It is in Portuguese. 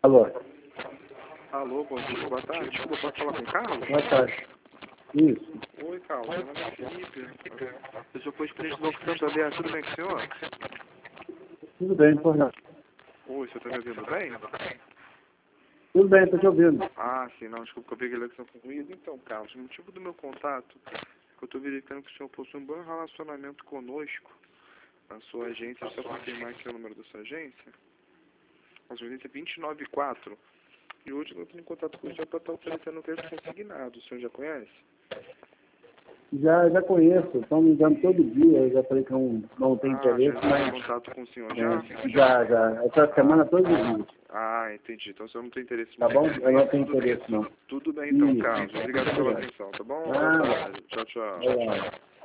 Alô, Alô, bom dia, boa tarde. Desculpa, posso falar com o Carlos? boa tarde. Isso. Oi, Carlos, meu nome é Felipe. Eu sou presidente do Banco Santander, tudo bem com o senhor? Tudo bem, por nada. Oi, você está me ouvindo bem? Tudo bem, estou te ouvindo. Ah, sim, não, desculpa que eu peguei a ligação com ruído. Então, Carlos, o motivo do meu contato é que eu estou verificando que o senhor possui um bom relacionamento conosco, na sua agência. Só confirmar aqui o número da sua agência. A sua agência é 294. E hoje eu estou em contato com o senhor para estar oferecendo um crédito consignado. O senhor já conhece? Já conheço, estão me ligando todo dia, eu já falei que não tem interesse, Já está em mas contato com o senhor já? já. Essa semana todos os dias, Ah, entendi. Então o senhor não tem interesse tá bom? mais. Eu não tenho interesse não. Tudo bem então, Isso. Carlos. Obrigado pela atenção, tá bom? Boa Ah, tarde. Tchau, tchau. é.